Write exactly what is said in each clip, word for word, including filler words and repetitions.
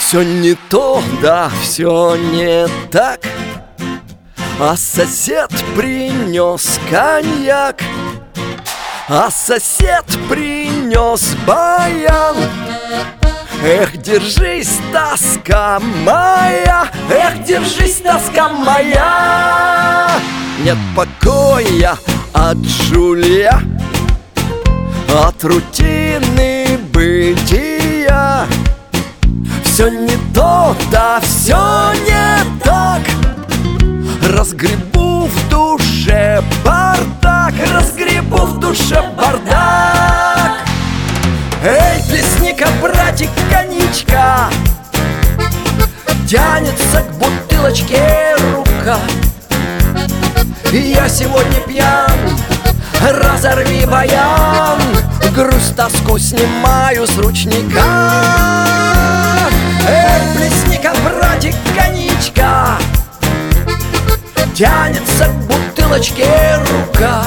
Все не то, да, все не так. А сосед принес коньяк, а сосед принес баян. Эх, держись, тоска моя, эх, держись, тоска моя. Нет покоя от жулья, от рутины бытия. Все не то, да все не так. Разгребу в душе бардак, разгребу в душе бардак. Эй, плесни-ка, братик, коньячка, тянется к бутылочке рука. Я сегодня пьян, разорви баян, грусть, тоску снимаю с ручника. Эй, плесни-ка, братик, коньячка, тянется к бутылочке рука.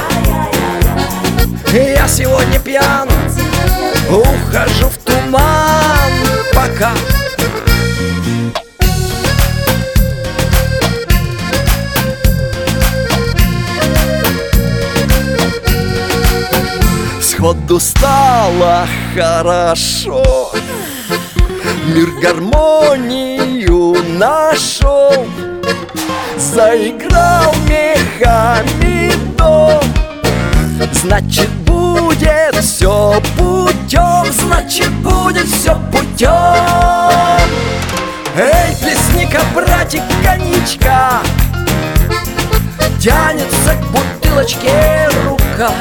Я сегодня пьян, ухожу в туман пока. Сходу стало хорошо, мир гармонию нашел. Заиграл мехами до, значит будет все путем, значит будет все путем. Эй, плесни-ка, братик, коньячка, тянется к бутылочке рука.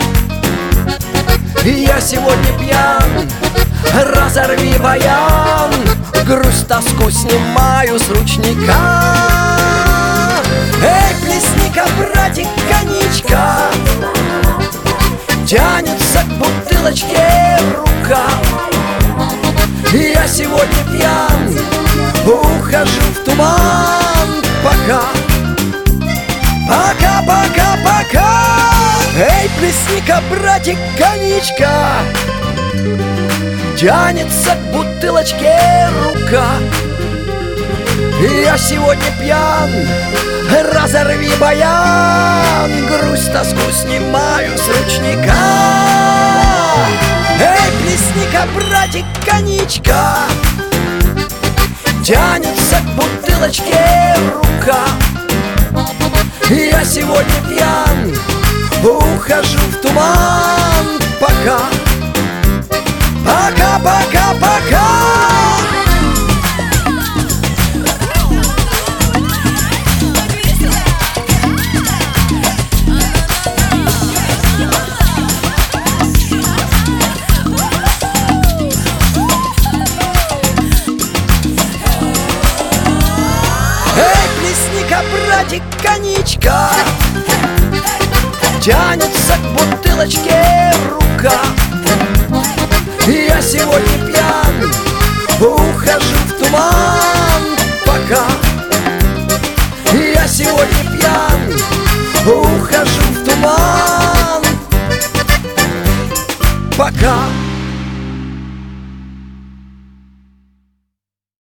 Я сегодня пьян, разорви баян, грусть, тоску снимаю с ручника. Эй, плесни-ка, братик, коньячка, тянется к бутылочке рука. Я сегодня пьян, ухожу в туман пока. Пока, пока, пока. Эй, плесни-ка, братик, коньячка, тянется к бутылочке рука. Я сегодня пьян, разорви баян, грусть, тоску снимаю с ручника. Эй, плесни-ка, братик, коньячка, тянется к бутылочке рука. Я сегодня пьян, ухожу в туман пока. Пока, пока, пока. Эй, плесни-ка, братик, коньячка, тянется к бутылочке рука. Я сегодня пьян, ухожу в туман пока. Я сегодня пьян, ухожу в туман пока.